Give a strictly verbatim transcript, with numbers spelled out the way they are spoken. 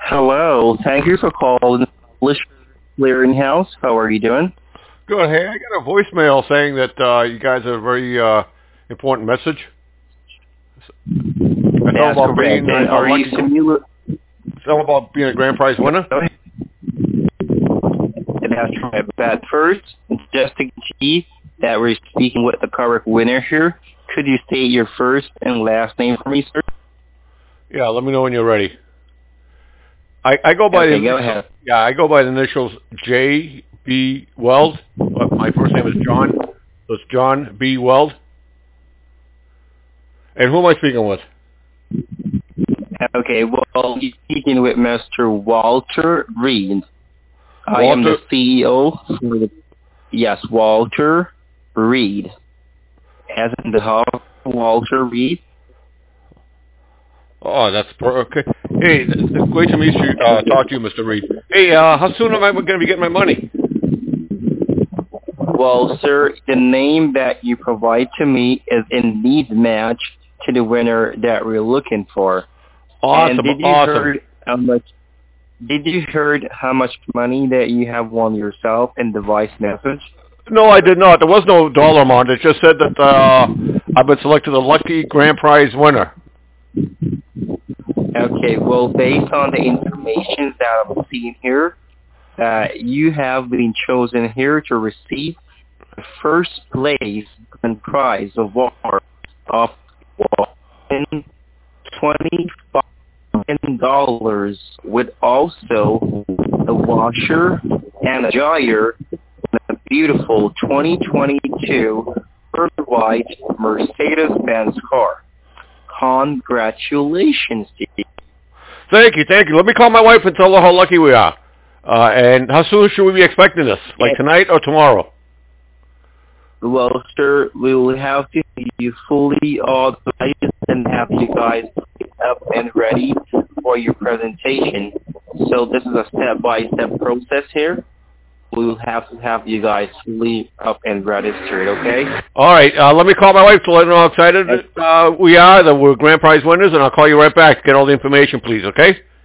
Hello. Thank you for calling English Clearinghouse. How are you doing? Good. Hey, I got a voicemail saying that uh, you guys have a very uh, important message. It's all That's about correct. being And a, are a you lucky. familiar? It's all about being a grand prize winner. That's right. But first, just to guarantee that we're speaking with the correct winner here, could you state your first and last name for me, sir? Yeah, let me know when you're ready. I, I go by Okay, the go initials, ahead. yeah, I go by the initials J B Weld. But my first name is John. So it's John B. Weld. And who am I speaking with? Okay, well, you're speaking with Mister Walter Reed. I am the Walter- C E O for the, yes, Walter Reed. As in the hub, Walter Reed. Oh, that's per- okay. Hey, it's it's great to meet you. Uh, talk to you, Mister Reed. Hey, uh, how soon am I going to be getting my money? Well, sir, the name that you provide to me is indeed matched to the winner that we're looking for. Awesome, And did you awesome. heard how much? Did you heard how much money that you have won yourself in the voice message? No, I did not. There was no dollar amount. It just said that uh, I've been selected a lucky grand prize winner. Okay, well, based on the information that I'm seeing here, uh, you have been chosen here to receive the first place and prize award of twenty-five dollars with also a washer and a dryer and a beautiful twenty twenty-two White Mercedes-Benz car. Congratulations, Steve. Thank you, thank you. Let me call my wife and tell her how lucky we are. Uh, and how soon should we be expecting this? Like tonight or tomorrow? Well, sir, we will have to be fully authorized and have you guys up and ready for your presentation. So this is a step-by-step process here. We will have to have you guys fully up and registered, okay? All right, uh, let me call my wife to let her know how excited uh, we are, that we're grand prize winners, and I'll call you right back to get all the information, please, okay?